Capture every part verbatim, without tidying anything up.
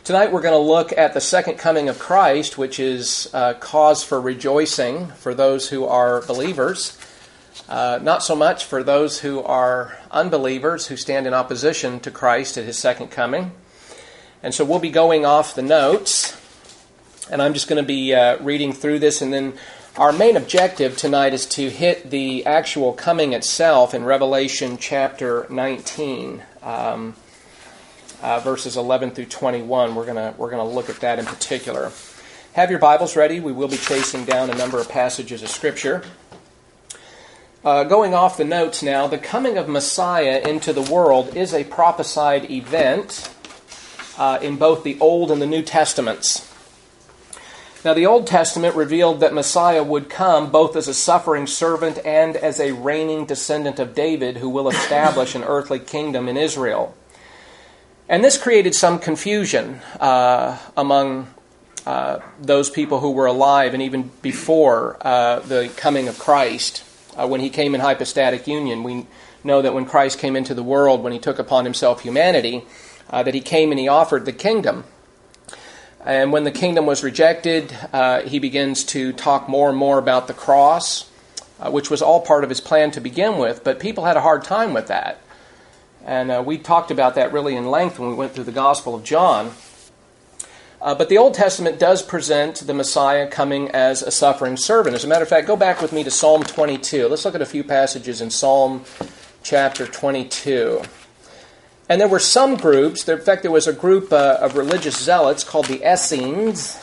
Tonight we're going to look at the second coming of Christ, which is uh, cause for rejoicing for those who are believers. Uh, not so much for those who are unbelievers, who stand in opposition to Christ at His second coming. And so we'll be going off the notes, and I'm just going to be uh, reading through this, and then our main objective tonight is to hit the actual coming itself in Revelation chapter nineteen. Um, Uh, verses eleven through twenty-one. We're gonna we're gonna look at that in particular. Have your Bibles ready. We will be chasing down a number of passages of Scripture. Uh, going off the notes now, the coming of Messiah into the world is a prophesied event uh, in both the Old and the New Testaments. Now, the Old Testament revealed that Messiah would come both as a suffering servant and as a reigning descendant of David who will establish an earthly kingdom in Israel. And this created some confusion uh, among uh, those people who were alive and even before uh, the coming of Christ. Uh, when He came in hypostatic union, we know that when Christ came into the world, when He took upon Himself humanity, uh, that He came and He offered the kingdom. And when the kingdom was rejected, uh, He begins to talk more and more about the cross, uh, which was all part of His plan to begin with, but people had a hard time with that. And uh, we talked about that really in length when we went through the Gospel of John. Uh, but the Old Testament does present the Messiah coming as a suffering servant. As a matter of fact, go back with me to Psalm twenty-two. Let's look at a few passages in Psalm chapter twenty-two. And there were some groups, there, in fact there was a group uh, of religious zealots called the Essenes,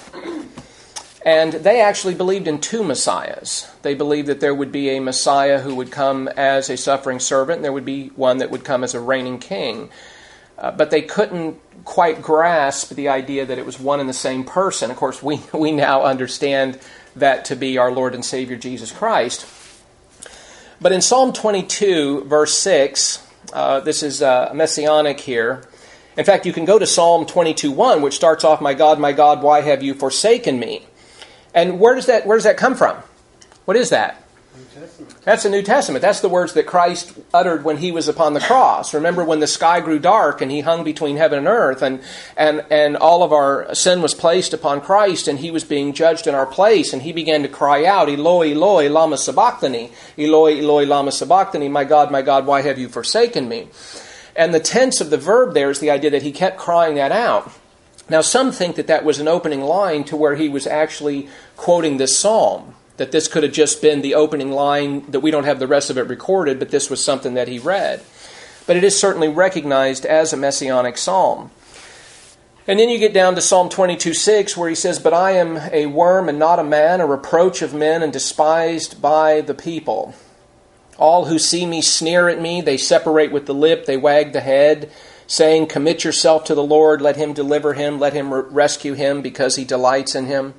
and they actually believed in two Messiahs. They believed that there would be a Messiah who would come as a suffering servant, and there would be one that would come as a reigning king. Uh, but they couldn't quite grasp the idea that it was one and the same person. Of course, we, we now understand that to be our Lord and Savior Jesus Christ. But in Psalm twenty-two, verse six, uh, this is uh, messianic here. In fact, you can go to Psalm twenty-two, one, which starts off, "My God, my God, why have you forsaken me?" And where does that where does that come from? What is that? New Testament. That's the New Testament. That's the words that Christ uttered when He was upon the cross. Remember when the sky grew dark and He hung between heaven and earth, and, and, and all of our sin was placed upon Christ, and He was being judged in our place, and He began to cry out, "Eloi, Eloi, lama sabachthani. Eloi, Eloi, lama sabachthani. My God, my God, why have you forsaken me?" And the tense of the verb there is the idea that He kept crying that out. Now, some think that that was an opening line to where He was actually quoting this psalm, that this could have just been the opening line, that we don't have the rest of it recorded, but this was something that He read. But it is certainly recognized as a messianic psalm. And then you get down to Psalm twenty-two, six, where He says, "But I am a worm and not a man, a reproach of men and despised by the people. All who see me sneer at me, they separate with the lip, they wag the head, saying, commit yourself to the Lord, let Him deliver him, let Him rescue him, because He delights in him."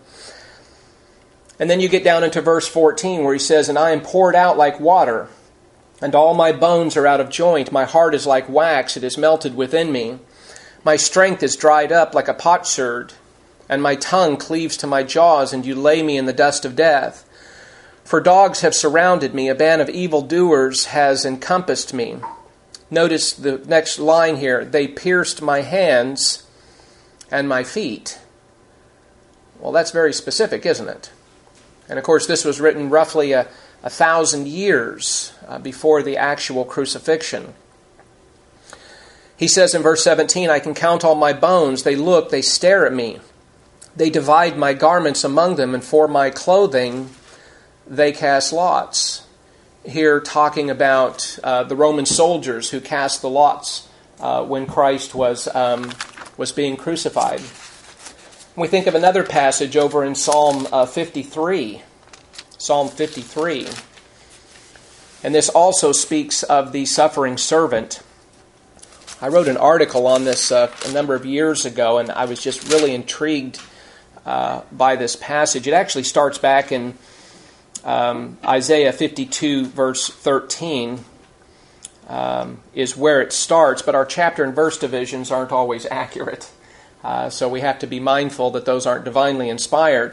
And then you get down into verse fourteen, where He says, "And I am poured out like water, and all my bones are out of joint. My heart is like wax, it is melted within me. My strength is dried up like a potsherd, and my tongue cleaves to my jaws, and you lay me in the dust of death. For dogs have surrounded me, a band of evildoers has encompassed me." Notice the next line here, "They pierced my hands and my feet." Well, that's very specific, isn't it? And of course, this was written roughly a, a thousand years uh, before the actual crucifixion. He says in verse seventeen, "I can count all my bones. They look, they stare at me. They divide my garments among them, and for my clothing they cast lots." Here talking about uh, the Roman soldiers who cast the lots uh, when Christ was um, was being crucified. We think of another passage over in Psalm uh, fifty-three. Psalm fifty-three. And this also speaks of the suffering servant. I wrote an article on this uh, a number of years ago, and I was just really intrigued uh, by this passage. It actually starts back in Um, Isaiah fifty-two, verse thirteen, um, is where it starts, but our chapter and verse divisions aren't always accurate. Uh, so we have to be mindful that those aren't divinely inspired.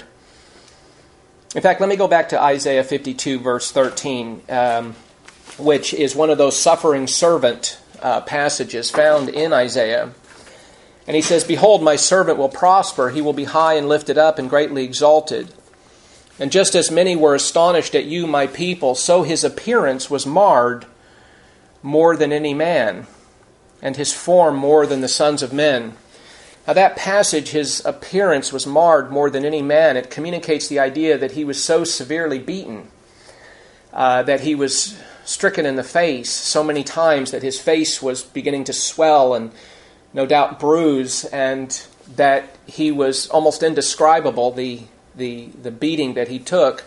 In fact, let me go back to Isaiah fifty-two, verse thirteen, um, which is one of those suffering servant uh, passages found in Isaiah. And he says, "Behold, my servant will prosper. He will be high and lifted up and greatly exalted. And just as many were astonished at you, my people, so his appearance was marred more than any man, and his form more than the sons of men." Now that passage, his appearance was marred more than any man, it communicates the idea that he was so severely beaten, uh, that he was stricken in the face so many times that his face was beginning to swell and no doubt bruise, and that he was almost indescribable, the the, the beating that he took.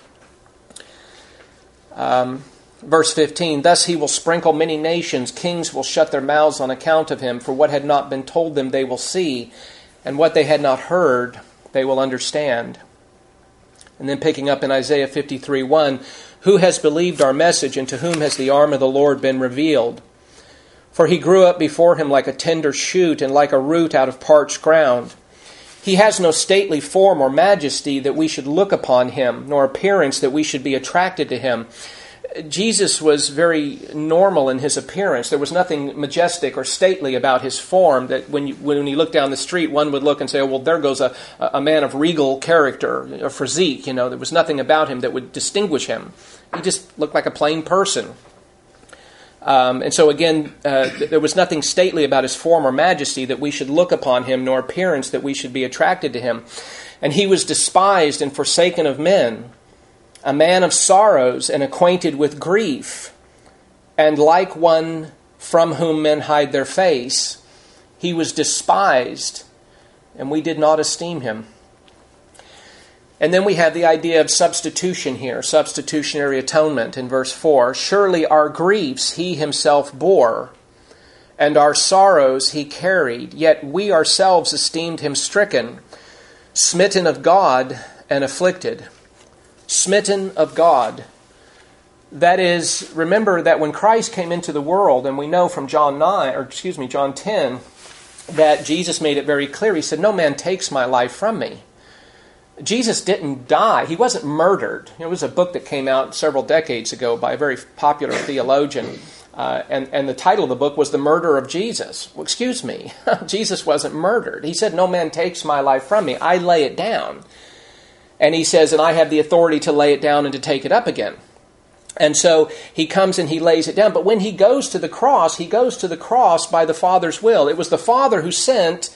Um, verse fifteen, "Thus he will sprinkle many nations, kings will shut their mouths on account of him, for what had not been told them they will see, and what they had not heard they will understand." And then picking up in Isaiah fifty-three one, "Who has believed our message, and to whom has the arm of the Lord been revealed? For he grew up before him like a tender shoot, and like a root out of parched ground. He has no stately form or majesty that we should look upon him, nor appearance that we should be attracted to him." Jesus was very normal in his appearance. There was nothing majestic or stately about his form that when you, when you look down the street, one would look and say, oh, well, there goes a, a man of regal character, a physique. You know, there was nothing about him that would distinguish him. He just looked like a plain person. Um, and so again, uh, there was nothing stately about his form or majesty that we should look upon him, nor appearance that we should be attracted to him. And he was despised and forsaken of men, a man of sorrows and acquainted with grief, and like one from whom men hide their face. He was despised, and we did not esteem him. And then we have the idea of substitution here, substitutionary atonement in verse four. "Surely our griefs he himself bore, and our sorrows he carried, yet we ourselves esteemed him stricken, smitten of God, and afflicted." Smitten of God. That is, remember that when Christ came into the world, and we know from John nine, or excuse me, John ten, that Jesus made it very clear. He said, "No man takes my life from me." Jesus didn't die. He wasn't murdered. It was a book that came out several decades ago by a very popular theologian. Uh, and, and the title of the book was The Murder of Jesus. Well, excuse me. Jesus wasn't murdered. He said, "No man takes my life from me. I lay it down." And he says, "And I have the authority to lay it down and to take it up again." And so he comes and he lays it down. But when he goes to the cross, he goes to the cross by the Father's will. It was the Father who sent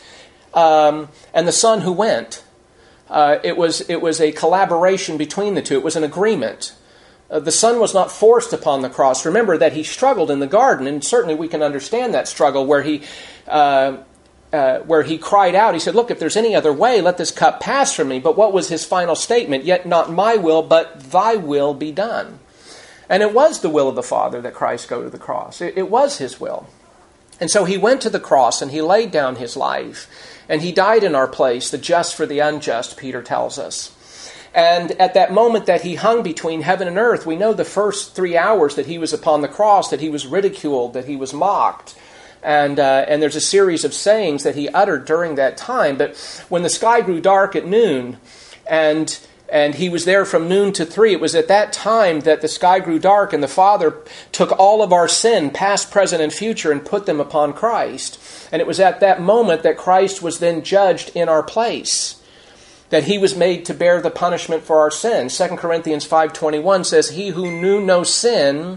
um, and the Son who went. Uh, it was it was a collaboration between the two. It was an agreement. Uh, the Son was not forced upon the cross. Remember that he struggled in the garden, and certainly we can understand that struggle where he uh, uh, where he cried out. He said, "Look, if there's any other way, let this cup pass from me." But what was his final statement? "Yet not my will, but thy will be done." And it was the will of the Father that Christ go to the cross. It, it was his will. And so he went to the cross and he laid down his life. And he died in our place, the just for the unjust, Peter tells us. And at that moment that he hung between heaven and earth, we know the first three hours that he was upon the cross, that he was ridiculed, that he was mocked. And uh, and there's a series of sayings that he uttered during that time. But when the sky grew dark at noon, and and he was there from noon to three, it was at that time that the sky grew dark, and the Father took all of our sin, past, present, and future, and put them upon Christ. And it was at that moment that Christ was then judged in our place, that he was made to bear the punishment for our sin. Second Corinthians five twenty-one says, "He who knew no sin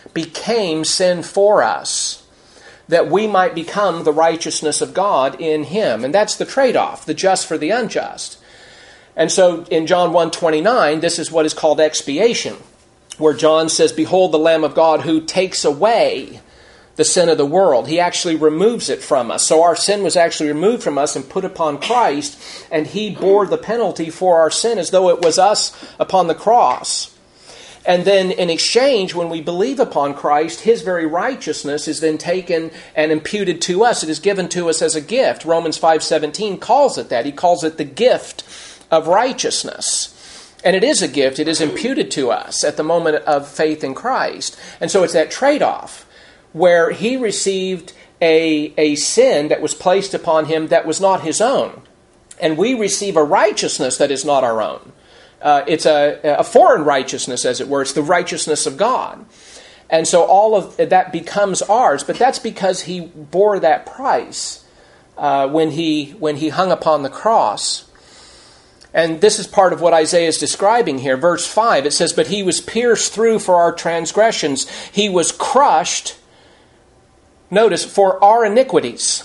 became sin for us, that we might become the righteousness of God in him." And that's the trade-off, the just for the unjust. And so in John one twenty-nine, this is what is called expiation, where John says, "Behold the Lamb of God who takes away the sin of the world." He actually removes it from us. So our sin was actually removed from us and put upon Christ, and he bore the penalty for our sin as though it was us upon the cross. And then in exchange, when we believe upon Christ, his very righteousness is then taken and imputed to us. It is given to us as a gift. Romans five seventeen calls it that. He calls it the gift of righteousness. And it is a gift. It is imputed to us at the moment of faith in Christ. And so it's that trade-off where he received a, a sin that was placed upon him that was not his own. And we receive a righteousness that is not our own. Uh, it's a, a foreign righteousness, as it were. It's the righteousness of God. And so all of that becomes ours. But that's because he bore that price uh, when he when he hung upon the cross. And this is part of what Isaiah is describing here. Verse five, it says, "But he was pierced through for our transgressions. He was crushed," notice, "for our iniquities.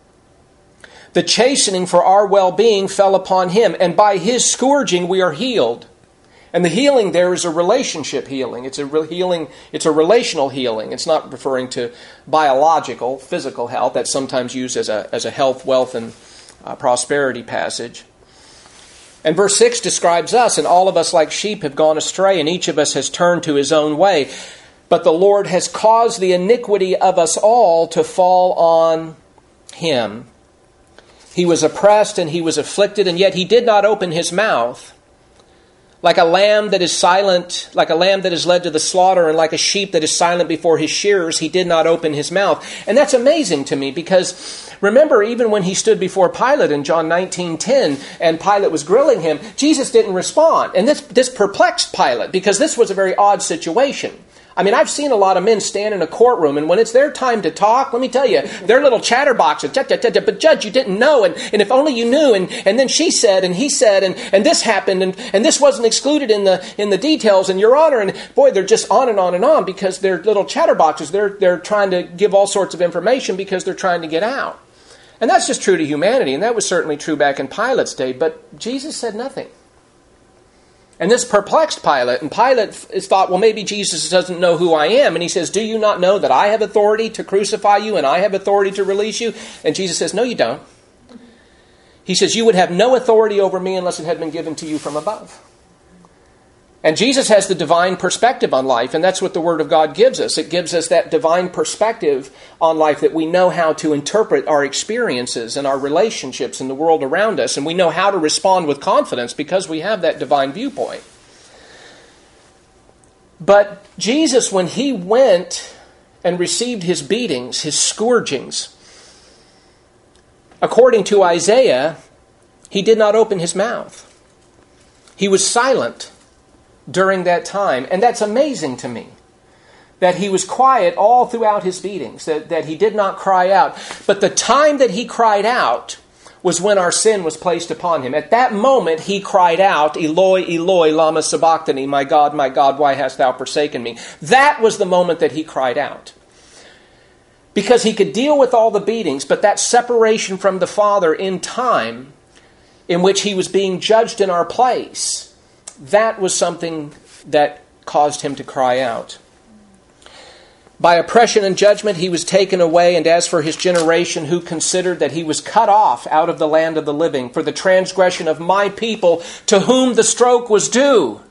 The chastening for our well-being fell upon him, and by his scourging we are healed." And the healing there is a relationship healing. It's a re- healing. It's a relational healing. It's not referring to biological, physical health. That's sometimes used as a as a health, wealth, and uh, prosperity passage. And verse six describes us, "And all of us like sheep have gone astray, and each of us has turned to his own way. But the Lord has caused the iniquity of us all to fall on him. He was oppressed and he was afflicted, and yet he did not open his mouth. Like a lamb that is silent, like a lamb that is led to the slaughter, and like a sheep that is silent before his shearers, he did not open his mouth." And that's amazing to me, because remember, even when he stood before Pilate in John nineteen ten, and Pilate was grilling him, Jesus didn't respond. And this, this perplexed Pilate, because this was a very odd situation. I mean, I've seen a lot of men stand in a courtroom, and when it's their time to talk, let me tell you, they're little chatterboxes. But judge, you didn't know, and, and if only you knew, and, and then she said, and he said, and, and this happened, and, and this wasn't excluded in the in the details, and Your Honor, and boy, they're just on and on and on, because they're little chatterboxes. They're they're trying to give all sorts of information because they're trying to get out. And that's just true to humanity, and that was certainly true back in Pilate's day, but Jesus said nothing. And this perplexed Pilate, and Pilate thought, well, maybe Jesus doesn't know who I am. And he says, "Do you not know that I have authority to crucify you and I have authority to release you?" And Jesus says, "No, you don't." He says, "You would have no authority over me unless it had been given to you from above." And Jesus has the divine perspective on life, and that's what the Word of God gives us. It gives us that divine perspective on life, that we know how to interpret our experiences and our relationships in the world around us, and we know how to respond with confidence because we have that divine viewpoint. But Jesus, when he went and received his beatings, his scourgings, according to Isaiah, he did not open his mouth. He was silent during that time. And that's amazing to me, that he was quiet all throughout his beatings, that, that he did not cry out. But the time that he cried out was when our sin was placed upon him. At that moment he cried out, "Eloi, Eloi, lama sabachthani, my God, my God, why hast thou forsaken me?" That was the moment that he cried out. Because he could deal with all the beatings, but that separation from the Father in time, in which he was being judged in our place, that was something that caused him to cry out. "By oppression and judgment he was taken away, and as for his generation, who considered that he was cut off out of the land of the living for the transgression of my people, to whom the stroke was due."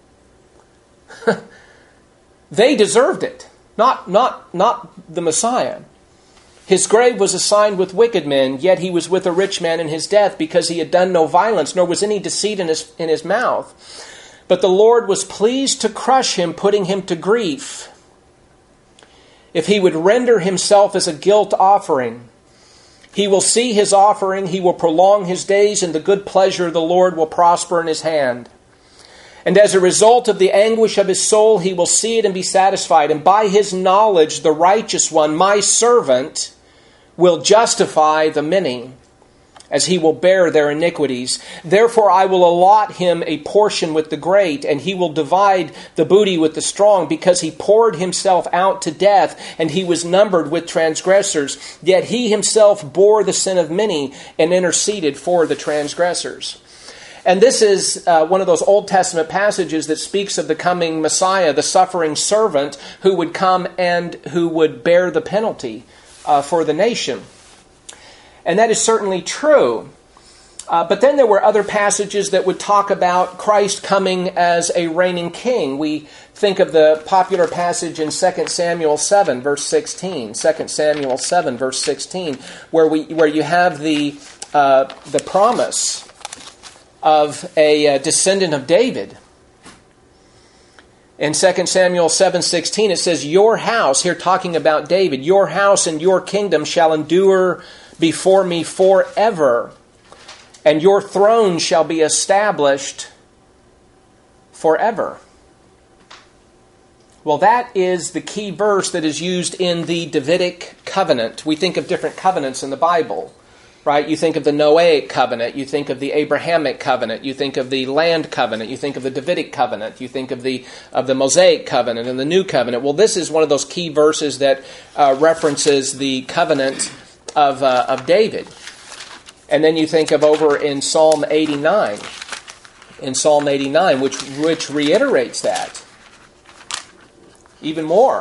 They deserved it, not, not, not the Messiah. "His grave was assigned with wicked men, yet he was with a rich man in his death, because he had done no violence, nor was any deceit in his, in his mouth. But the Lord was pleased to crush him, putting him to grief. If he would render himself as a guilt offering, he will see his offering, he will prolong his days, and the good pleasure of the Lord will prosper in his hand. And as a result of the anguish of his soul, he will see it and be satisfied. And by his knowledge, the righteous one, my servant, will justify the many, as he will bear their iniquities. Therefore I will allot him a portion with the great, and he will divide the booty with the strong, because he poured himself out to death, and he was numbered with transgressors. Yet he himself bore the sin of many and interceded for the transgressors." And this is uh, one of those Old Testament passages that speaks of the coming Messiah, the suffering servant who would come and who would bear the penalty uh, for the nation. And that is certainly true. Uh, but then there were other passages that would talk about Christ coming as a reigning king. We think of the popular passage in Second Samuel seven, verse sixteen. Second Samuel seven, verse sixteen, where we where you have the uh, the promise of a uh, descendant of David. In Second Samuel seven sixteen, it says, "Your house," here talking about David, "your house and your kingdom shall endure before me forever, and your throne shall be established forever." Well, that is the key verse that is used in the Davidic covenant. We think of different covenants in the Bible, right? You think of the Noahic covenant, you think of the Abrahamic covenant, you think of the land covenant, you think of the Davidic covenant, you think of the of the Mosaic covenant and the new covenant. Well, this is one of those key verses that uh, references the covenant of uh, of David. And then you think of over in Psalm eighty-nine, in Psalm eighty-nine, which which reiterates that even more.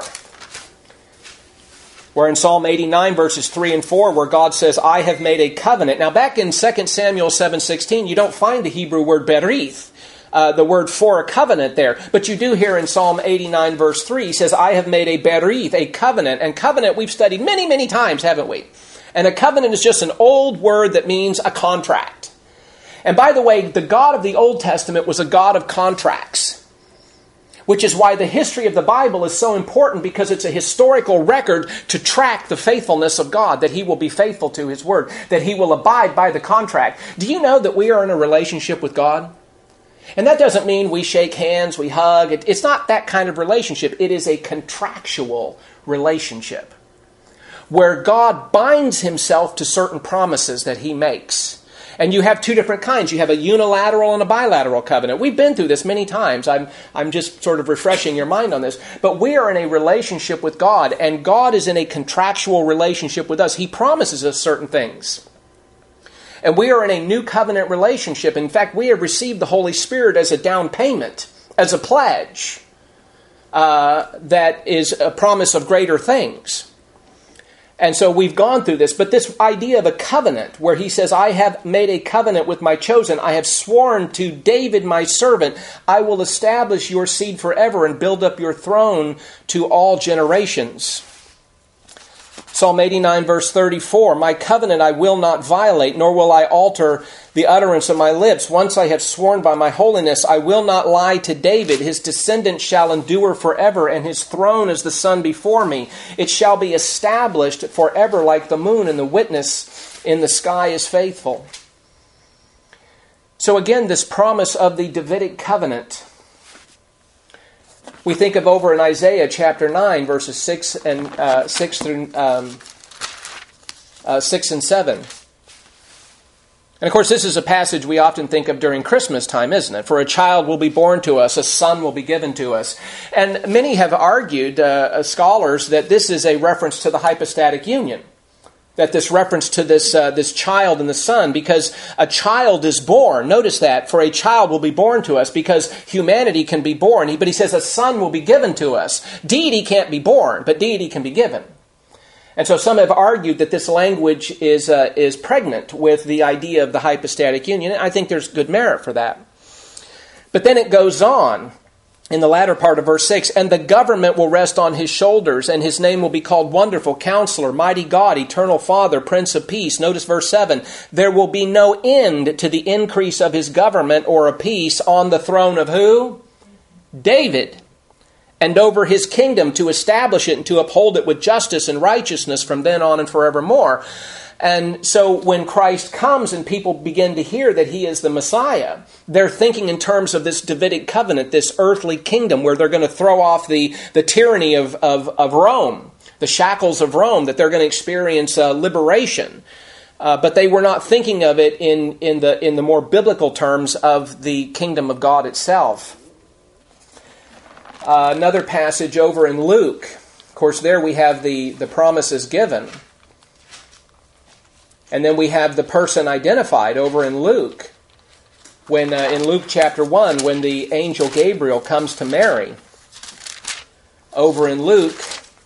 Where in Psalm eighty-nine, verses three and four, where God says, I have made a covenant. Now, back in Second Samuel seven sixteen, you don't find the Hebrew word berith, uh, the word for a covenant there. But you do here in Psalm eighty-nine, verse three, he says, I have made a berith, a covenant. And covenant we've studied many, many times, haven't we? And a covenant is just an old word that means a contract. And by the way, the God of the Old Testament was a God of contracts. Which is why the history of the Bible is so important, because it's a historical record to track the faithfulness of God, that He will be faithful to His word, that He will abide by the contract. Do you know that we are in a relationship with God? And that doesn't mean we shake hands, we hug. It's not that kind of relationship. It is a contractual relationship where God binds Himself to certain promises that He makes. And you have two different kinds. You have a unilateral and a bilateral covenant. We've been through this many times. I'm, I'm just sort of refreshing your mind on this. But we are in a relationship with God, and God is in a contractual relationship with us. He promises us certain things. And we are in a new covenant relationship. In fact, we have received the Holy Spirit as a down payment, as a pledge, uh, that is a promise of greater things. And so we've gone through this, but this idea of a covenant, where he says, I have made a covenant with my chosen, I have sworn to David my servant, I will establish your seed forever and build up your throne to all generations. Psalm eighty-nine, verse thirty-four, my covenant I will not violate, nor will I alter the utterance of my lips. Once I have sworn by my holiness, I will not lie to David. His descendants shall endure forever, and his throne is the sun before me. It shall be established forever like the moon, and the witness in the sky is faithful. So again, this promise of the Davidic covenant, we think of over in Isaiah chapter nine, verses six and uh, six through um, uh, six and seven. And of course, this is a passage we often think of during Christmas time, isn't it? For a child will be born to us, a son will be given to us. And many have argued, uh, scholars, that this is a reference to the hypostatic union. That this reference to this uh, this child and the son, because a child is born. Notice that, for a child will be born to us, because humanity can be born. But he says a son will be given to us. Deity can't be born, but deity can be given. And so some have argued that this language is uh, is pregnant with the idea of the hypostatic union. I think there's good merit for that. But then it goes on in the latter part of verse six, and the government will rest on his shoulders, and his name will be called Wonderful Counselor, Mighty God, Eternal Father, Prince of Peace. Notice verse seven, there will be no end to the increase of his government or of peace on the throne of who? David. And over his kingdom, to establish it and to uphold it with justice and righteousness from then on and forevermore. And so when Christ comes and people begin to hear that he is the Messiah, they're thinking in terms of this Davidic covenant, this earthly kingdom where they're going to throw off the, the tyranny of, of, of Rome, the shackles of Rome, that they're going to experience uh, liberation. Uh, but they were not thinking of it in, in, the, in the more biblical terms of the kingdom of God itself. Uh, another passage over in Luke, of course there we have the, the promises given. And then we have the person identified over in Luke. When uh, in Luke chapter one, when the angel Gabriel comes to Mary. Over in Luke,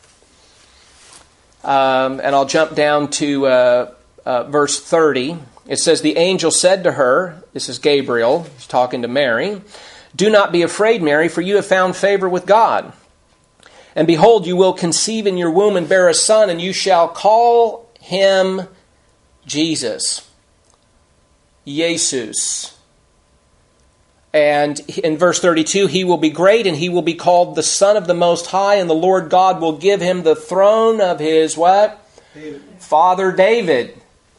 um, and I'll jump down to uh, uh, verse thirty. It says, the angel said to her, this is Gabriel, he's talking to Mary, do not be afraid, Mary, for you have found favor with God. And behold, you will conceive in your womb and bear a son, and you shall call him Jesus, Jesus. And in verse thirty-two, he will be great, and he will be called the Son of the Most High, and the Lord God will give him the throne of his what? David. Father David.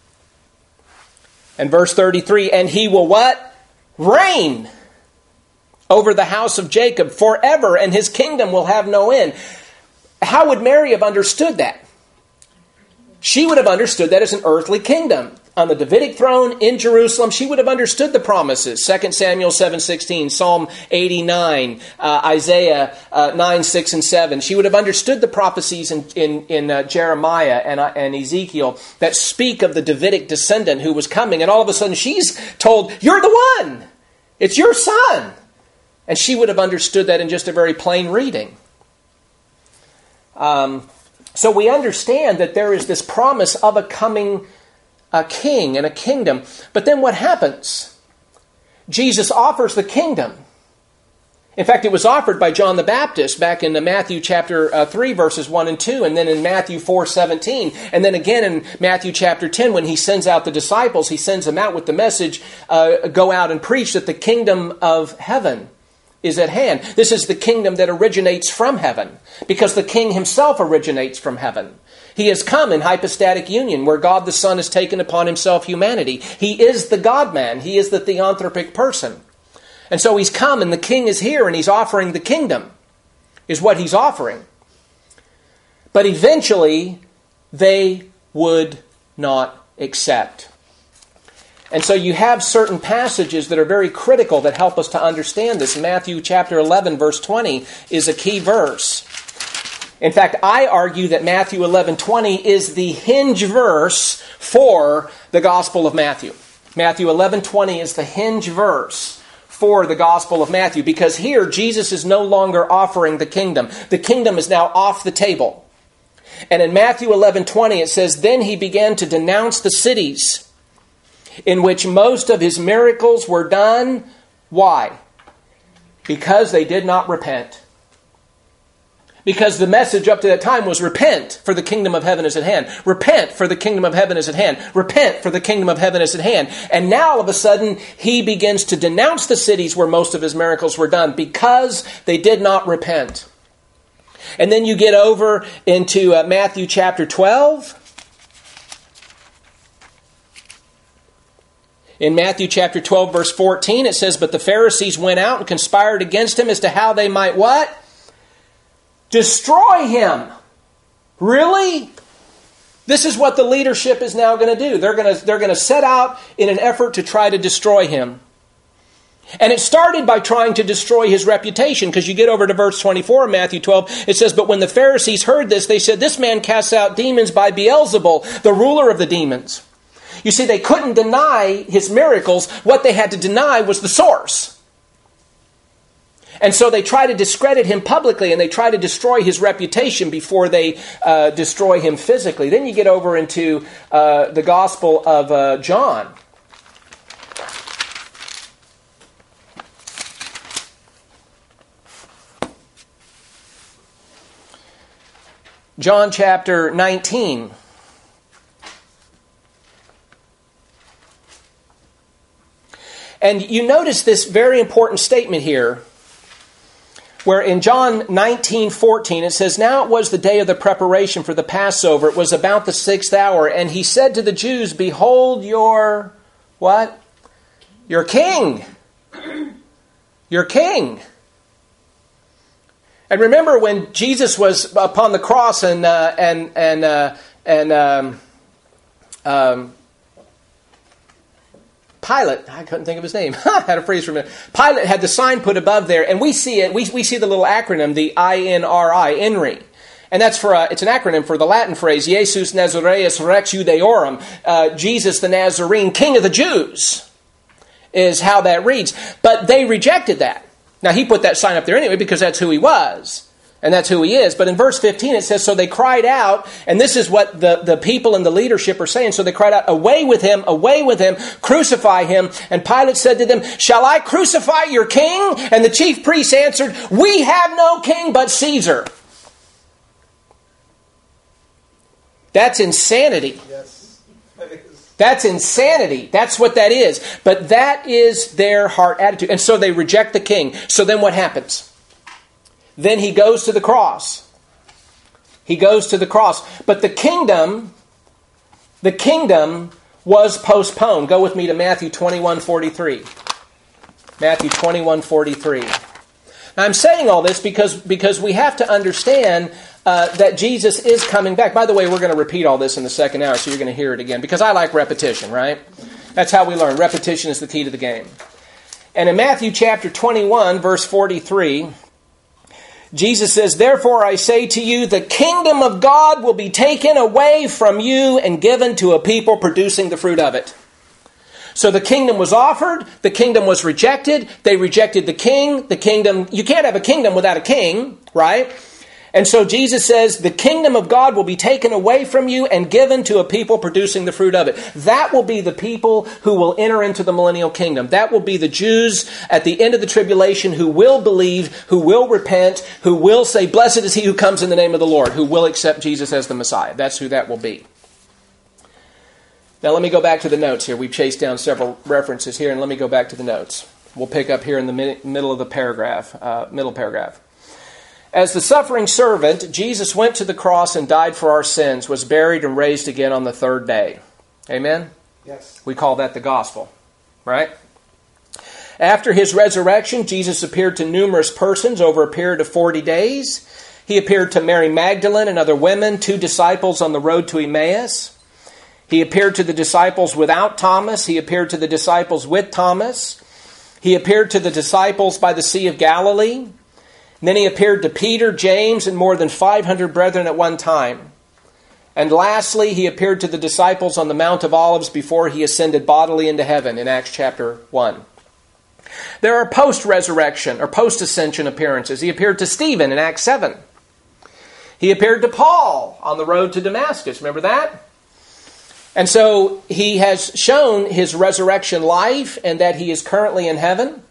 And verse thirty-three, and he will what? Reign over the house of Jacob forever, and his kingdom will have no end. How would Mary have understood that? She would have understood that as an earthly kingdom. on the Davidic throne in Jerusalem, she would have understood the promises. Second Samuel seven sixteen, Psalm eighty-nine, uh, Isaiah uh, nine, six, and seven. She would have understood the prophecies in, in, in uh, Jeremiah and, uh, and Ezekiel that speak of the Davidic descendant who was coming. And all of a sudden she's told, you're the one. It's your son. And she would have understood that in just a very plain reading. Um, so we understand that there is this promise of a coming a king and a kingdom. But then what happens? Jesus offers the kingdom. In fact, it was offered by John the Baptist back in Matthew chapter uh, three, verses one and two, and then in Matthew four seventeen, and then again in Matthew chapter ten, when he sends out the disciples, he sends them out with the message, uh, go out and preach that the kingdom of heaven is at hand. This is the kingdom that originates from heaven, because the king himself originates from heaven. He has come in hypostatic union, where God the Son has taken upon himself humanity. He is the God-man. He is the theanthropic person. And so he's come, and the king is here, and he's offering the kingdom, is what he's offering. But eventually, they would not accept. And so you have certain passages that are very critical that help us to understand this. Matthew chapter eleven, verse twenty is a key verse. In fact, I argue that Matthew eleven twenty is the hinge verse for the Gospel of Matthew. Matthew eleven twenty is the hinge verse for the Gospel of Matthew, because here Jesus is no longer offering the kingdom. The kingdom is now off the table. And in Matthew eleven twenty it says, then he began to denounce the cities in which most of his miracles were done. Why? Because they did not repent. Because the message up to that time was repent, for the kingdom of heaven is at hand. Repent, for the kingdom of heaven is at hand. Repent, for the kingdom of heaven is at hand. And now all of a sudden he begins to denounce the cities where most of his miracles were done because they did not repent. And then you get over into uh, Matthew chapter twelve. In Matthew chapter twelve, verse fourteen, it says, but the Pharisees went out and conspired against him as to how they might what? Destroy him. Really? This is what the leadership is now going to do. They're going to, they're going to set out in an effort to try to destroy him. And it started by trying to destroy his reputation, because you get over to verse twenty-four of Matthew twelve, it says, but when the Pharisees heard this, they said, this man casts out demons by Beelzebul, the ruler of the demons. You see, they couldn't deny his miracles. What they had to deny was the source. And so they try to discredit him publicly, and they try to destroy his reputation before they uh, destroy him physically. Then you get over into uh, the Gospel of uh, John. John chapter nineteen. And you notice this very important statement here, where in John nineteen fourteen it says, now it was the day of the preparation for the Passover. It was about the sixth hour. And he said to the Jews, behold your, what? Your king. Your king. And remember when Jesus was upon the cross and, uh, and, and, uh, and, um, um, Pilate, I couldn't think of his name. I had a phrase for a minute. Pilate had the sign put above there, and we see it. We, we see the little acronym, the I N R I, I N R I. And that's for a, it's an acronym for the Latin phrase, Jesus Nazareus Rex Judaeorum, uh, Jesus the Nazarene, King of the Jews, is how that reads. But they rejected that. Now, he put that sign up there anyway because that's who he was. And that's who he is. But in verse fifteen it says, so they cried out, and this is what the, the people and the leadership are saying. So they cried out, away with him, away with him, crucify him. And Pilate said to them, shall I crucify your king? And the chief priests answered, we have no king but Caesar. That's insanity. Yes, that is. That's insanity. That's what that is. But that is their heart attitude. And so they reject the king. So then what happens? Then he goes to the cross. He goes to the cross. But the kingdom, the kingdom was postponed. Go with me to Matthew twenty-one forty-three. Matthew twenty-one forty-three. Now I'm saying all this because, because we have to understand uh, that Jesus is coming back. By the way, we're going to repeat all this in the second hour, so you're going to hear it again, because I like repetition, right? That's how we learn. Repetition is the key to the game. And in Matthew chapter twenty-one, verse forty-three, Jesus says, "Therefore I say to you, the kingdom of God will be taken away from you and given to a people producing the fruit of it." So the kingdom was offered, the kingdom was rejected, they rejected the king, the kingdom, you can't have a kingdom without a king, right? And so Jesus says, the kingdom of God will be taken away from you and given to a people producing the fruit of it. That will be the people who will enter into the millennial kingdom. That will be the Jews at the end of the tribulation who will believe, who will repent, who will say, "Blessed is he who comes in the name of the Lord," who will accept Jesus as the Messiah. That's who that will be. Now let me go back to the notes here. We've chased down several references here, and let me go back to the notes. We'll pick up here in the mid- middle of the paragraph, uh, middle paragraph. "As the suffering servant, Jesus went to the cross and died for our sins, was buried and raised again on the third day." Amen? Yes. We call that the gospel, right? "After his resurrection, Jesus appeared to numerous persons over a period of forty days. He appeared to Mary Magdalene and other women, two disciples on the road to Emmaus. He appeared to the disciples without Thomas. He appeared to the disciples with Thomas. He appeared to the disciples by the Sea of Galilee. And then he appeared to Peter, James, and more than five hundred brethren at one time. And lastly, he appeared to the disciples on the Mount of Olives before he ascended bodily into heaven in Acts chapter one. There are post-resurrection or post-ascension appearances. He appeared to Stephen in Acts seven. He appeared to Paul on the road to Damascus. Remember that? And so he has shown his resurrection life and that he is currently in heaven.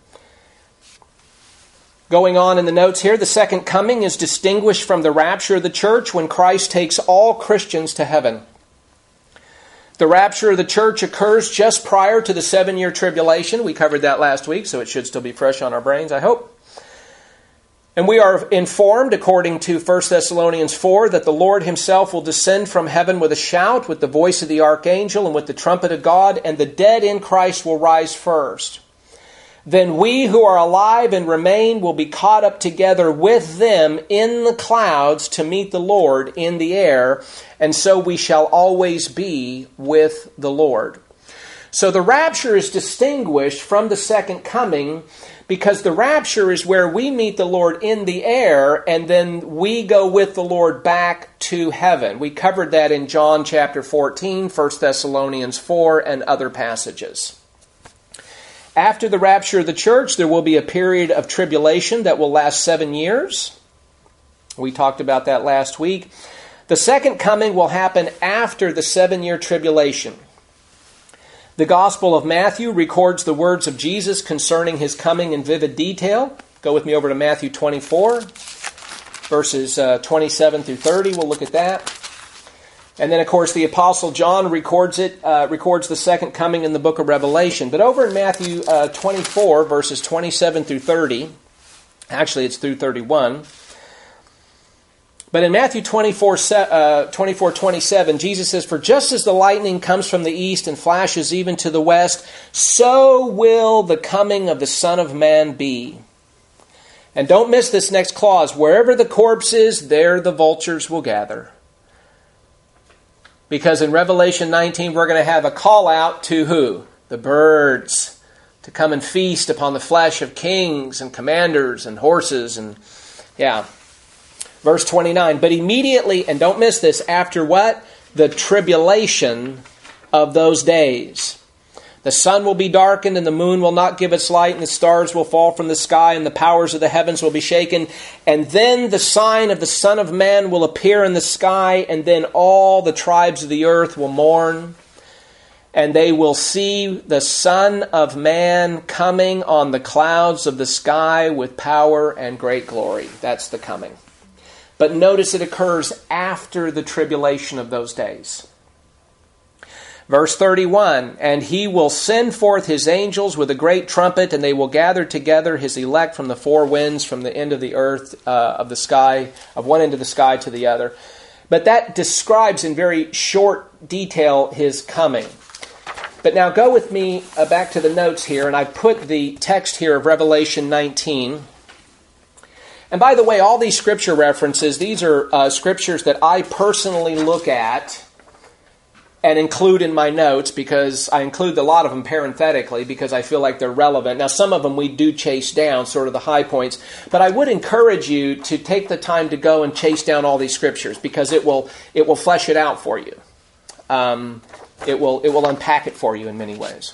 Going on in the notes here, the second coming is distinguished from the rapture of the church when Christ takes all Christians to heaven. The rapture of the church occurs just prior to the seven-year tribulation. We covered that last week, so it should still be fresh on our brains, I hope. And we are informed, according to First Thessalonians four, that the Lord himself will descend from heaven with a shout, with the voice of the archangel, and with the trumpet of God, and the dead in Christ will rise first. Then we who are alive and remain will be caught up together with them in the clouds to meet the Lord in the air, and so we shall always be with the Lord. So the rapture is distinguished from the second coming because the rapture is where we meet the Lord in the air and then we go with the Lord back to heaven. We covered that in John chapter fourteen, First Thessalonians four, and other passages. After the rapture of the church, there will be a period of tribulation that will last seven years. We talked about that last week. The second coming will happen after the seven-year tribulation. The Gospel of Matthew records the words of Jesus concerning his coming in vivid detail. Go with me over to Matthew twenty-four, verses uh, twenty-seven through thirty. We'll look at that. And then, of course, the Apostle John records it, uh, records the second coming in the book of Revelation. But over in Matthew uh, twenty-four, verses twenty-seven through thirty, actually it's through thirty-one. But in Matthew twenty-four, uh, twenty-four twenty-seven, Jesus says, "For just as the lightning comes from the east and flashes even to the west, so will the coming of the Son of Man be." And don't miss this next clause. "Wherever the corpse is, there the vultures will gather." Because in Revelation nineteen, we're going to have a call out to who? The birds. To come and feast upon the flesh of kings and commanders and horses. And yeah. Verse twenty-nine, "But immediately," and don't miss this, "after what? The tribulation of those days. The sun will be darkened, and the moon will not give its light, and the stars will fall from the sky, and the powers of the heavens will be shaken. And then the sign of the Son of Man will appear in the sky, and then all the tribes of the earth will mourn. And they will see the Son of Man coming on the clouds of the sky with power and great glory." That's the coming. But notice it occurs after the tribulation of those days. Verse thirty-one, "And he will send forth his angels with a great trumpet, and they will gather together his elect from the four winds, from the end of the earth, uh, of the sky, of one end of the sky to the other." But that describes in very short detail his coming. But now go with me uh, back to the notes here, and I put the text here of Revelation nineteen. And by the way, all these scripture references, these are uh, scriptures that I personally look at and include in my notes, because I include a lot of them parenthetically because I feel like they're relevant. Now, some of them we do chase down, sort of the high points, but I would encourage you to take the time to go and chase down all these scriptures, because it will it will flesh it out for you. Um, it will it will unpack it for you in many ways.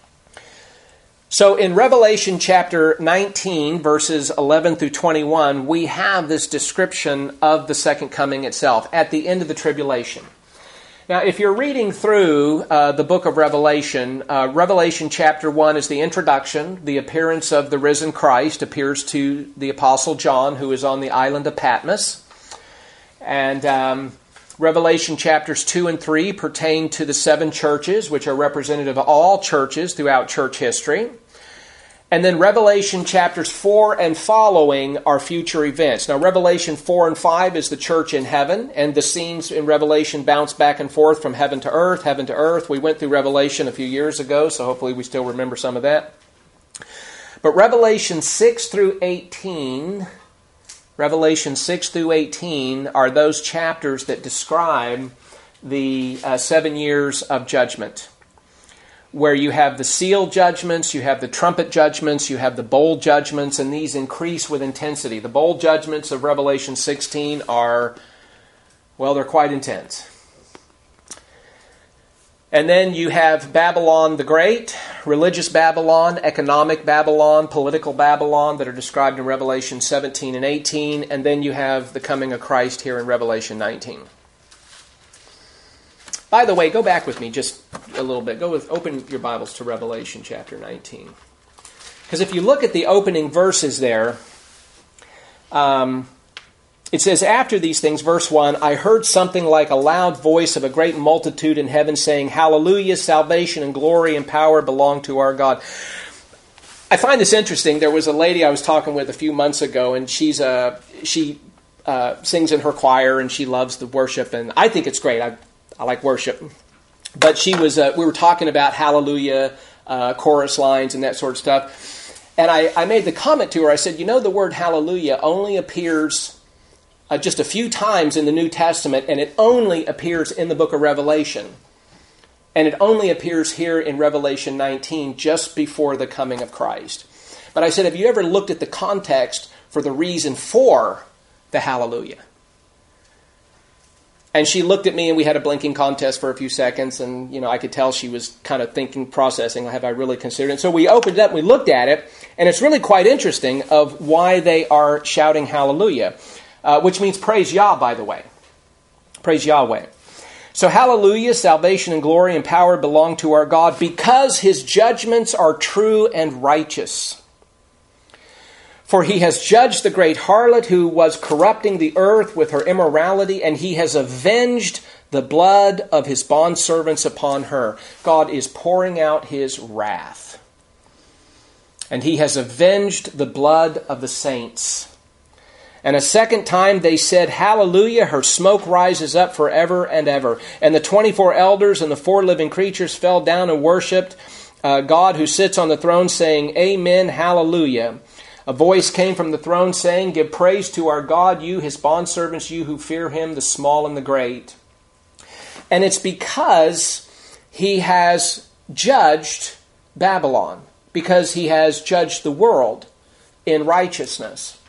So in Revelation chapter nineteen, verses eleven through twenty-one, we have this description of the second coming itself at the end of the tribulation. Now, if you're reading through uh, the book of Revelation, uh, Revelation chapter one is the introduction. The appearance of the risen Christ appears to the Apostle John, who is on the island of Patmos. And um, Revelation chapters two and three pertain to the seven churches, which are representative of all churches throughout church history. And then Revelation chapters four and following are future events. Now, Revelation four and five is the church in heaven, and the scenes in Revelation bounce back and forth from heaven to earth, heaven to earth. We went through Revelation a few years ago, so hopefully we still remember some of that. But Revelation six through eighteen, Revelation six through eighteen are those chapters that describe the uh, seven years of judgment, where you have the seal judgments, you have the trumpet judgments, you have the bowl judgments, and these increase with intensity. The bowl judgments of Revelation sixteen are, well, they're quite intense. And then you have Babylon the Great, religious Babylon, economic Babylon, political Babylon that are described in Revelation seventeen and eighteen, and then you have the coming of Christ here in Revelation nineteen. By the way, go back with me just a little bit. Go with, open your Bibles to Revelation chapter nineteen. Because if you look at the opening verses there, um, it says, after these things, verse one, I heard something like a loud voice of a great multitude in heaven saying, Hallelujah, salvation and glory and power belong to our God. I find this interesting. There was a lady I was talking with a few months ago, and she's a, she uh, sings in her choir, and she loves the worship, and I think it's great. I I like worship. But she was, uh, we were talking about hallelujah, uh, chorus lines and that sort of stuff. And I, I made the comment to her, I said, you know, the word hallelujah only appears uh, just a few times in the New Testament, and it only appears in the book of Revelation. And it only appears here in Revelation nineteen, just before the coming of Christ. But I said, have you ever looked at the context for the reason for the hallelujah? And she looked at me, and we had a blinking contest for a few seconds, and you know I could tell she was kind of thinking, processing, have I really considered it? So we opened it up, and we looked at it, and it's really quite interesting of why they are shouting hallelujah, uh, which means praise Yah, by the way. Praise Yahweh. So hallelujah, salvation and glory and power belong to our God, because his judgments are true and righteous. For he has judged the great harlot who was corrupting the earth with her immorality, and he has avenged the blood of his bondservants upon her. God is pouring out his wrath. And he has avenged the blood of the saints. And a second time they said, Hallelujah, her smoke rises up forever and ever. And the twenty-four elders and the four living creatures fell down and worshipped uh, God who sits on the throne, saying, Amen, hallelujah. A voice came from the throne saying, Give praise to our God, you, his bondservants, you who fear him, the small and the great. And it's because he has judged Babylon, because he has judged the world in righteousness.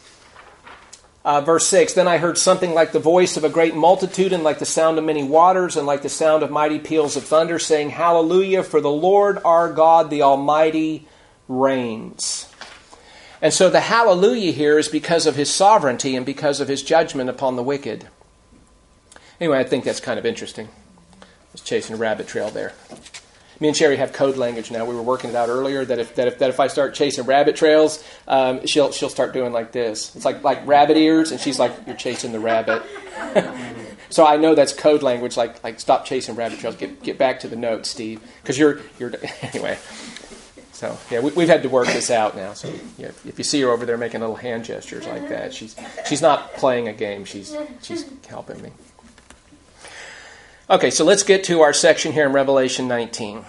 Uh, verse six, Then I heard something like the voice of a great multitude, and like the sound of many waters, and like the sound of mighty peals of thunder, saying, Hallelujah, for the Lord our God, the Almighty, reigns. And so the hallelujah here is because of his sovereignty and because of his judgment upon the wicked. Anyway, I think that's kind of interesting. I was chasing a rabbit trail there. Me and Sherry have code language now. We were working it out earlier that if that if, that if I start chasing rabbit trails, um, she'll she'll start doing like this. It's like like rabbit ears, and she's like, you're chasing the rabbit. So I know that's code language. Like like stop chasing rabbit trails. Get get back to the notes, Steve, because you're you're anyway. So, yeah, we, we've had to work this out now. So, yeah, if you see her over there making little hand gestures like that, she's she's not playing a game. She's she's helping me. Okay, so let's get to our section here in Revelation nineteen.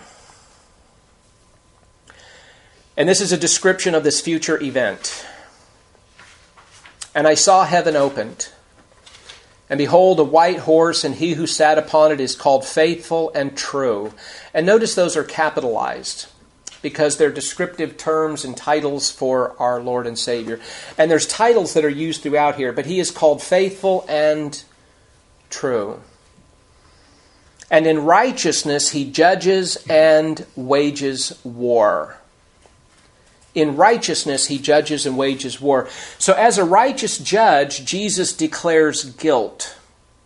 And this is a description of this future event. And I saw heaven opened, and behold, a white horse, and he who sat upon it is called Faithful and True. And notice those are capitalized, because they're descriptive terms and titles for our Lord and Savior. And there's titles that are used throughout here, but he is called Faithful and True. And in righteousness he judges and wages war. In righteousness he judges and wages war. So as a righteous judge, Jesus declares guilt.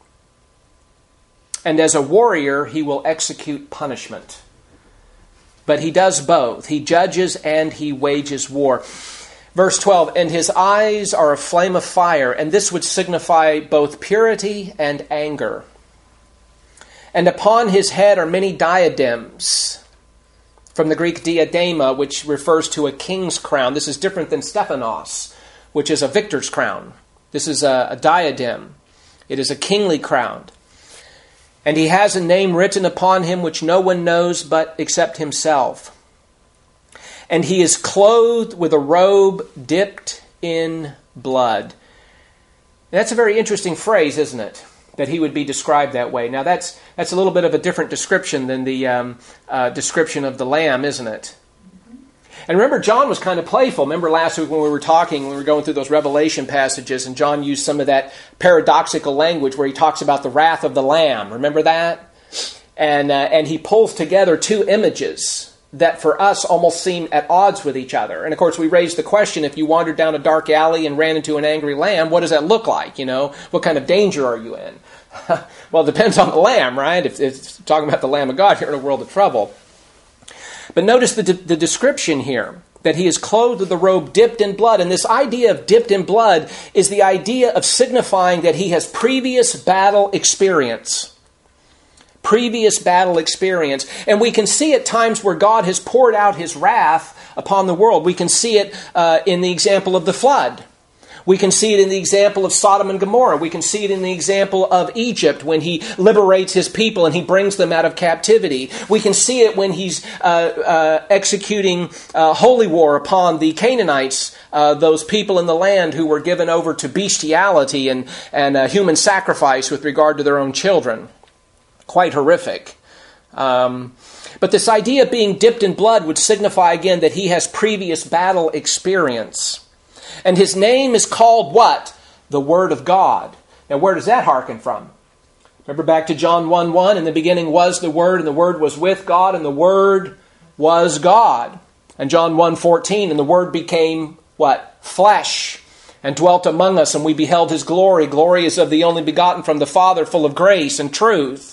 And as a warrior, he will execute punishment. But he does both. He judges and he wages war. Verse twelve, and his eyes are a flame of fire, and this would signify both purity and anger. And upon his head are many diadems, from the Greek diadema, which refers to a king's crown. This is different than Stephanos, which is a victor's crown. This is a, a diadem. It is a kingly crown. And he has a name written upon him which no one knows but except himself. And he is clothed with a robe dipped in blood. That's a very interesting phrase, isn't it? That he would be described that way. Now that's that's a little bit of a different description than the um, uh, description of the lamb, isn't it? And remember, John was kind of playful. Remember last week when we were talking, when we were going through those Revelation passages, and John used some of that paradoxical language where he talks about the wrath of the Lamb. Remember that? And uh, and he pulls together two images that for us almost seem at odds with each other. And of course, we raised the question, if you wandered down a dark alley and ran into an angry lamb, what does that look like? You know, what kind of danger are you in? Well, it depends on the lamb, right? If it's talking about the Lamb of God, you're in a world of trouble. But notice the, the description here, that he is clothed with a robe dipped in blood. And this idea of dipped in blood is the idea of signifying that he has previous battle experience. Previous battle experience. And we can see at times where God has poured out his wrath upon the world. We can see it uh, in the example of the flood. We can see it in the example of Sodom and Gomorrah. We can see it in the example of Egypt when he liberates his people and he brings them out of captivity. We can see it when he's uh, uh, executing uh, holy war upon the Canaanites, uh, those people in the land who were given over to bestiality and, and uh, human sacrifice with regard to their own children. Quite horrific. Um, but this idea of being dipped in blood would signify again that he has previous battle experience. And his name is called what? The Word of God. Now where does that hearken from? Remember back to John one one, in the beginning was the Word, and the Word was with God, and the Word was God. And John one fourteen, and the Word became what? Flesh, and dwelt among us, and we beheld his glory. Glory is of the only begotten from the Father, full of grace and truth.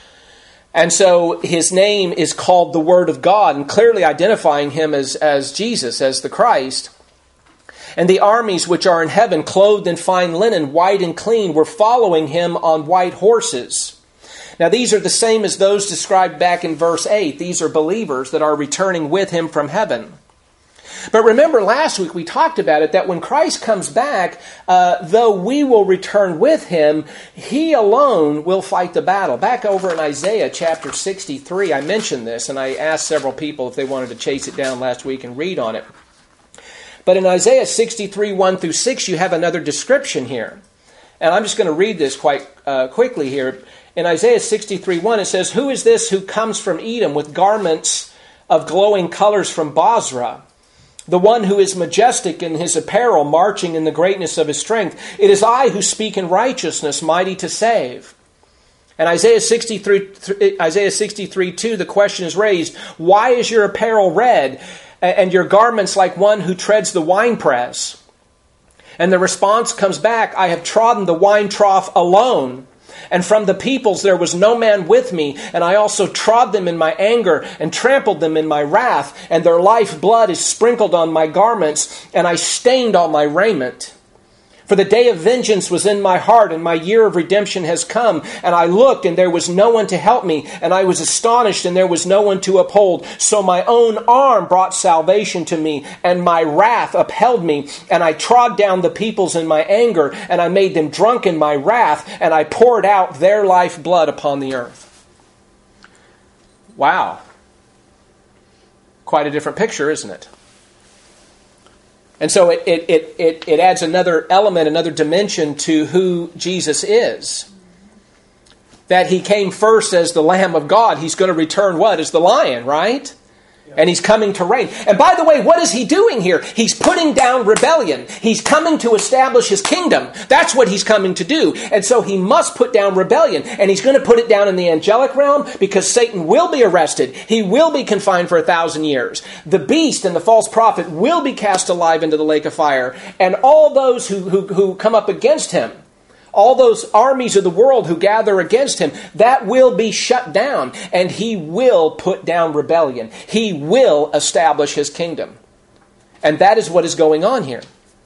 And so his name is called the Word of God, and clearly identifying him as, as Jesus, as the Christ. And the armies which are in heaven, clothed in fine linen, white and clean, were following him on white horses. Now these are the same as those described back in verse eight. These are believers that are returning with him from heaven. But remember last week we talked about it, that when Christ comes back, uh, though we will return with him, he alone will fight the battle. Back over in Isaiah chapter sixty-three, I mentioned this, and I asked several people if they wanted to chase it down last week and read on it. But in Isaiah sixty-three, one through six, you have another description here. And I'm just going to read this quite uh, quickly here. In Isaiah sixty-three, one, it says, "Who is this who comes from Edom with garments of glowing colors from Bozrah? The one who is majestic in his apparel, marching in the greatness of his strength. It is I who speak in righteousness, mighty to save." And Isaiah sixty-three, Isaiah sixty-three, two, the question is raised, "Why is your apparel red, and your garments like one who treads the winepress?" And the response comes back, "I have trodden the wine trough alone, and from the peoples there was no man with me, and I also trod them in my anger, and trampled them in my wrath, and their life blood is sprinkled on my garments, and I stained all my raiment. For the day of vengeance was in my heart, and my year of redemption has come. And I looked, and there was no one to help me. And I was astonished, and there was no one to uphold. So my own arm brought salvation to me, and my wrath upheld me. And I trod down the peoples in my anger, and I made them drunk in my wrath, and I poured out their life blood upon the earth." Wow. Quite a different picture, isn't it? And so it, it, it, it, it adds another element, another dimension to who Jesus is. That he came first as the Lamb of God. He's going to return what? As the Lion, right? And he's coming to reign. And by the way, what is he doing here? He's putting down rebellion. He's coming to establish his kingdom. That's what he's coming to do. And so he must put down rebellion. And he's going to put it down in the angelic realm because Satan will be arrested. He will be confined for a thousand years. The beast and the false prophet will be cast alive into the lake of fire. And all those who, who, who come up against him, all those armies of the world who gather against him, that will be shut down. And he will put down rebellion. He will establish his kingdom. And that is what is going on here.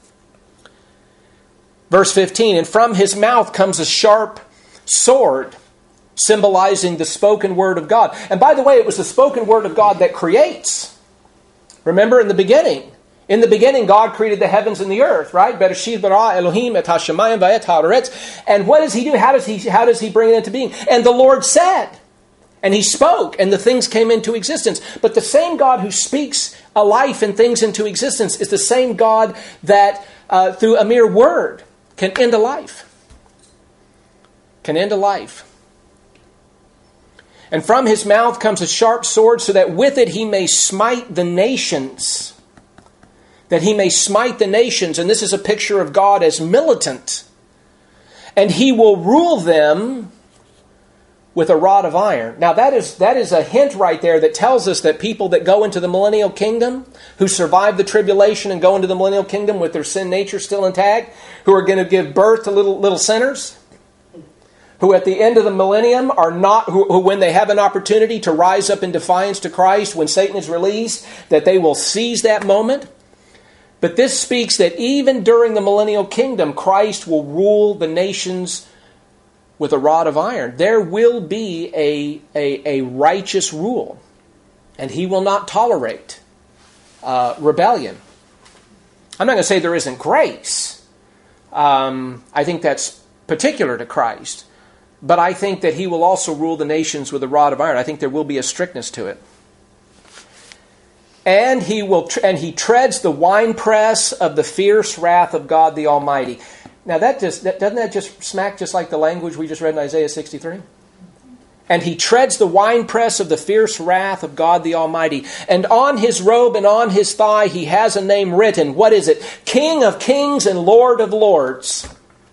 Verse fifteen, and from his mouth comes a sharp sword, symbolizing the spoken word of God. And by the way, it was the spoken word of God that creates. Remember in the beginning. In the beginning, God created the heavens and the earth, right? Bereshit bara Elohim et hashamayim va'et haaretz. And what does he do? How does he, how does he bring it into being? And the Lord said, and he spoke, and the things came into existence. But the same God who speaks a life and things into existence is the same God that, uh, through a mere word, can end a life. Can end a life. And from his mouth comes a sharp sword, so that with it he may smite the nations. That he may smite the nations. And this is a picture of God as militant. And he will rule them with a rod of iron. Now that is, that is a hint right there that tells us that people that go into the millennial kingdom, who survive the tribulation and go into the millennial kingdom with their sin nature still intact, who are going to give birth to little, little sinners, who at the end of the millennium are not, who, who when they have an opportunity to rise up in defiance to Christ, when Satan is released, that they will seize that moment. But this speaks that even during the millennial kingdom, Christ will rule the nations with a rod of iron. There will be a, a, a righteous rule. And he will not tolerate uh, rebellion. I'm not going to say there isn't grace. Um, I think that's particular to Christ. But I think that he will also rule the nations with a rod of iron. I think there will be a strictness to it. And he will, and he treads the winepress of the fierce wrath of God the Almighty. Now that just that, doesn't that just smack just like the language we just read in Isaiah sixty-three? And he treads the winepress of the fierce wrath of God the Almighty. And on his robe and on his thigh he has a name written. What is it? King of Kings and Lord of Lords.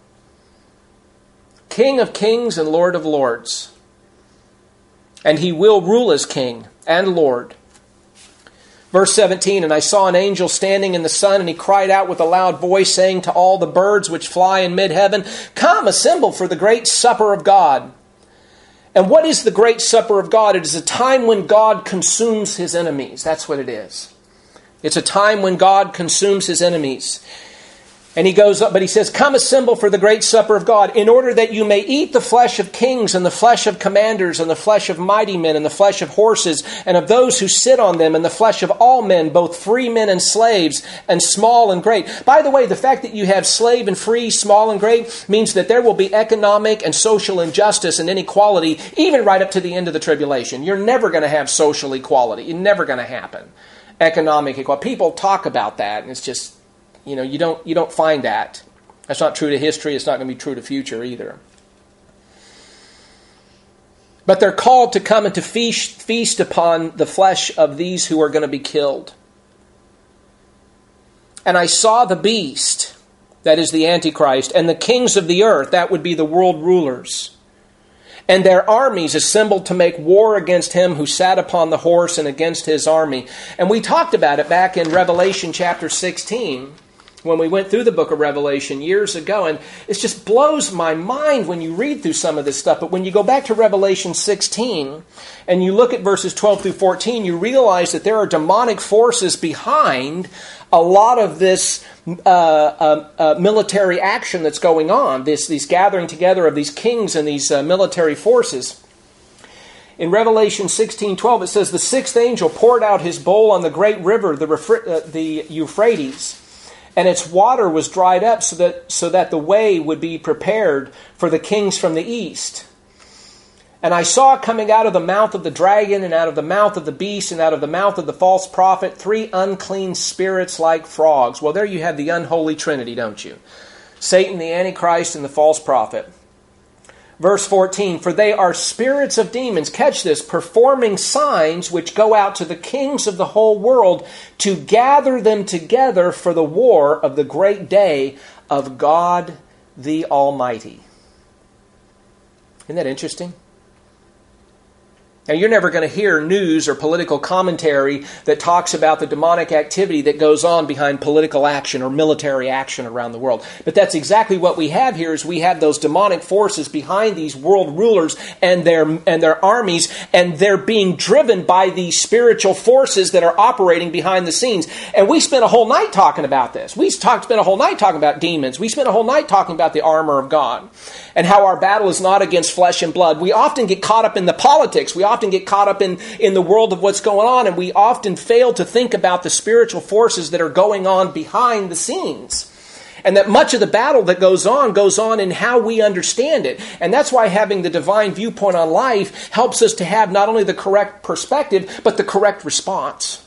King of Kings and Lord of Lords. And he will rule as King and Lord. Verse seventeen, and I saw an angel standing in the sun, and he cried out with a loud voice, saying to all the birds which fly in mid-heaven, come, assemble for the great supper of God. And what is the great supper of God? It is a time when God consumes his enemies. That's what it is. It's a time when God consumes his enemies. And he goes up, but he says, come assemble for the great supper of God, in order that you may eat the flesh of kings, and the flesh of commanders, and the flesh of mighty men, and the flesh of horses, and of those who sit on them, and the flesh of all men, both free men and slaves, and small and great. By the way, the fact that you have slave and free, small and great, means that there will be economic and social injustice and inequality, even right up to the end of the tribulation. You're never going to have social equality. It's never going to happen. Economic equality. People talk about that, and it's just... You know, you don't you don't find that. That's not true to history. It's not going to be true to future either. But they're called to come and to feast, feast upon the flesh of these who are going to be killed. And I saw the beast, that is the Antichrist, and the kings of the earth, that would be the world rulers, and their armies assembled to make war against him who sat upon the horse and against his army. And we talked about it back in Revelation chapter sixteen, when we went through the book of Revelation years ago. And it just blows my mind when you read through some of this stuff. But when you go back to Revelation sixteen and you look at verses twelve through fourteen, you realize that there are demonic forces behind a lot of this uh, uh, uh, military action that's going on, this these gathering together of these kings and these uh, military forces. In Revelation sixteen twelve, it says, the sixth angel poured out his bowl on the great river, the, refri- uh, the Euphrates, and its water was dried up so that, so that the way would be prepared for the kings from the east. And I saw coming out of the mouth of the dragon, and out of the mouth of the beast, and out of the mouth of the false prophet, three unclean spirits like frogs. Well, there you have the unholy trinity, don't you? Satan, the Antichrist, and the false prophet. Verse fourteen, for they are spirits of demons, catch this, performing signs which go out to the kings of the whole world to gather them together for the war of the great day of God the Almighty. Isn't that interesting? Now, you're never going to hear news or political commentary that talks about the demonic activity that goes on behind political action or military action around the world. But that's exactly what we have here, is we have those demonic forces behind these world rulers and their and their armies, and they're being driven by these spiritual forces that are operating behind the scenes. And we spent a whole night talking about this. We talked, spent a whole night talking about demons. We spent a whole night talking about the armor of God and how our battle is not against flesh and blood. We often get caught up in the politics. We often get caught up in, in the world of what's going on, and we often fail to think about the spiritual forces that are going on behind the scenes. And that much of the battle that goes on, goes on in how we understand it. And that's why having the divine viewpoint on life helps us to have not only the correct perspective, but the correct response.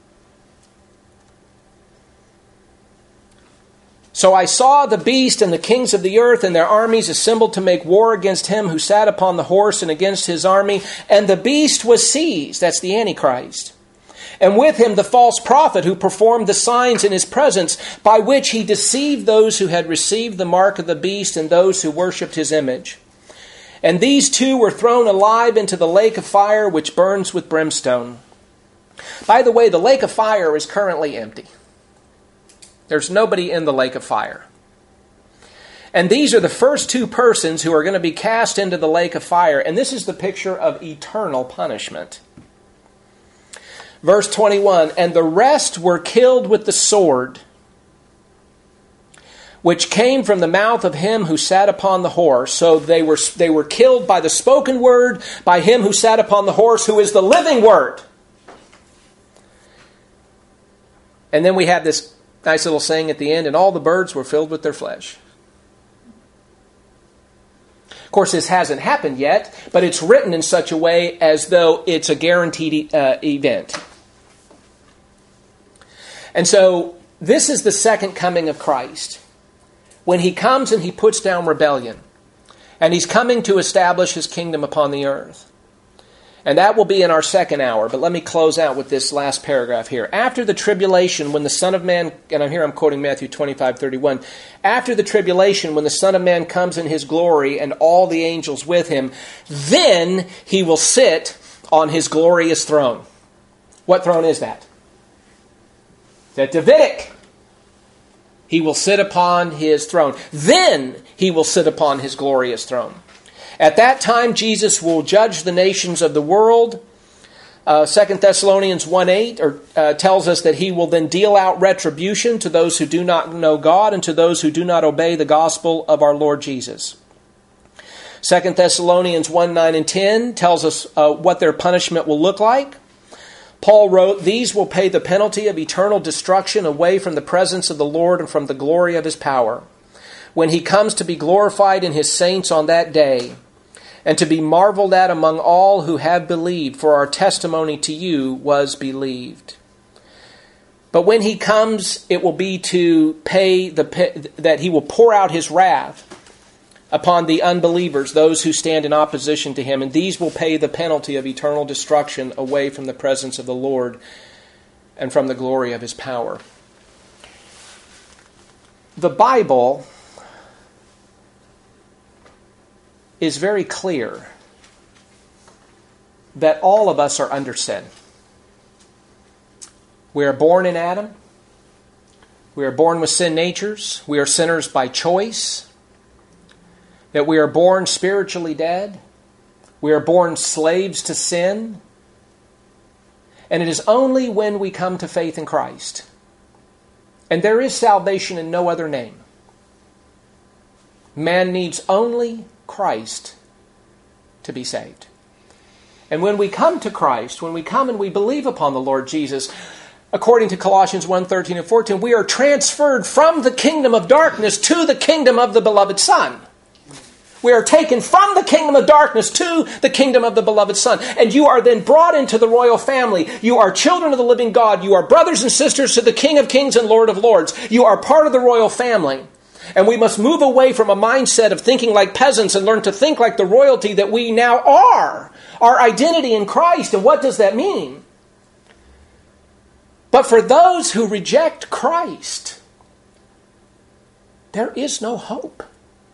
So I saw the beast and the kings of the earth and their armies assembled to make war against him who sat upon the horse and against his army. And the beast was seized, that's the Antichrist. And with him the false prophet who performed the signs in his presence, by which he deceived those who had received the mark of the beast and those who worshipped his image. And these two were thrown alive into the lake of fire which burns with brimstone. By the way, the lake of fire is currently empty. There's nobody in the lake of fire. And these are the first two persons who are going to be cast into the lake of fire. And this is the picture of eternal punishment. Verse twenty-one, and the rest were killed with the sword, which came from the mouth of him who sat upon the horse. So they were, they were killed by the spoken word, by him who sat upon the horse, who is the living word. And then we have this nice little saying at the end, and all the birds were filled with their flesh. Of course, this hasn't happened yet, but it's written in such a way as though it's a guaranteed uh, event. And so, this is the second coming of Christ. When he comes and he puts down rebellion. And he's coming to establish his kingdom upon the earth. And that will be in our second hour. But let me close out with this last paragraph here. After the tribulation, when the Son of Man, and I'm here I'm quoting Matthew twenty-five thirty-one. After the tribulation, when the Son of Man comes in his glory and all the angels with him, then he will sit on his glorious throne. What throne is that? That Davidic. He will sit upon his throne. Then he will sit upon his glorious throne. At that time, Jesus will judge the nations of the world. Uh, Second Thessalonians one eight or, uh, tells us that he will then deal out retribution to those who do not know God and to those who do not obey the gospel of our Lord Jesus. Second Thessalonians one nine and ten tells us uh, what their punishment will look like. Paul wrote, these will pay the penalty of eternal destruction away from the presence of the Lord and from the glory of his power, when he comes to be glorified in his saints on that day, and to be marveled at among all who have believed, for our testimony to you was believed. But when he comes, it will be to pay the that he will pour out his wrath upon the unbelievers, those who stand in opposition to him, and these will pay the penalty of eternal destruction away from the presence of the Lord and from the glory of his power. The Bible is very clear that all of us are under sin. We are born in Adam. We are born with sin natures. We are sinners by choice. That we are born spiritually dead. We are born slaves to sin. And it is only when we come to faith in Christ. And there is salvation in no other name. Man needs only Christ to be saved. And when we come to Christ, when we come and we believe upon the Lord Jesus, according to Colossians one thirteen and fourteen, we are transferred from the kingdom of darkness to the kingdom of the beloved Son. We are taken from the kingdom of darkness to the kingdom of the beloved Son. And you are then brought into the royal family. You are children of the living God. You are brothers and sisters to the King of Kings and Lord of Lords. You are part of the royal family. And we must move away from a mindset of thinking like peasants and learn to think like the royalty that we now are. Our identity in Christ. And what does that mean? But for those who reject Christ, there is no hope.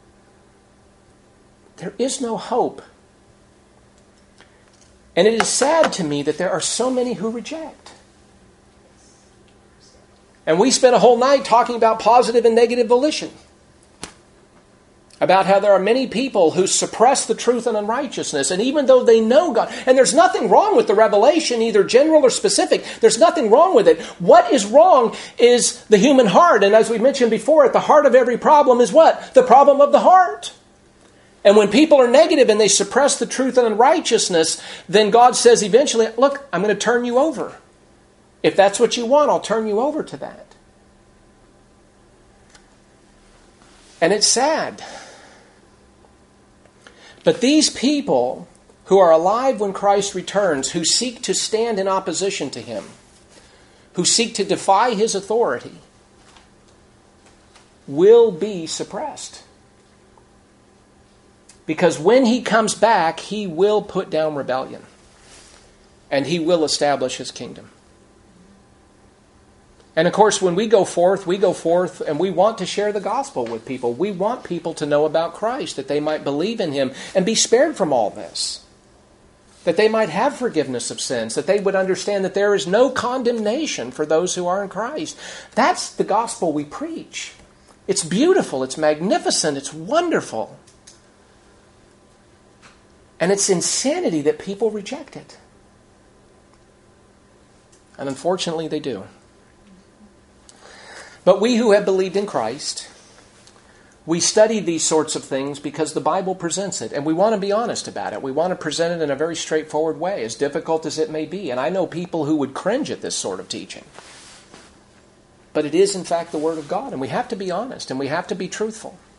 There is no hope. And it is sad to me that there are so many who reject. And we spent a whole night talking about positive and negative volition. About how there are many people who suppress the truth and unrighteousness. And even though they know God, and there's nothing wrong with the revelation, either general or specific. There's nothing wrong with it. What is wrong is the human heart. And as we mentioned before, at the heart of every problem is what? The problem of the heart. And when people are negative and they suppress the truth and unrighteousness, then God says eventually, look, I'm going to turn you over. If that's what you want, I'll turn you over to that. And it's sad. But these people who are alive when Christ returns, who seek to stand in opposition to Him, who seek to defy His authority, will be suppressed. Because when He comes back, He will put down rebellion. And He will establish His kingdom. And of course, when we go forth, we go forth and we want to share the gospel with people. We want people to know about Christ, that they might believe in Him and be spared from all this. That they might have forgiveness of sins, that they would understand that there is no condemnation for those who are in Christ. That's the gospel we preach. It's beautiful, it's magnificent, it's wonderful. And it's insanity that people reject it. And unfortunately, they do. But we who have believed in Christ, we study these sorts of things because the Bible presents it. And we want to be honest about it. We want to present it in a very straightforward way, as difficult as it may be. And I know people who would cringe at this sort of teaching. But it is, in fact, the Word of God. And we have to be honest and we have to be truthful.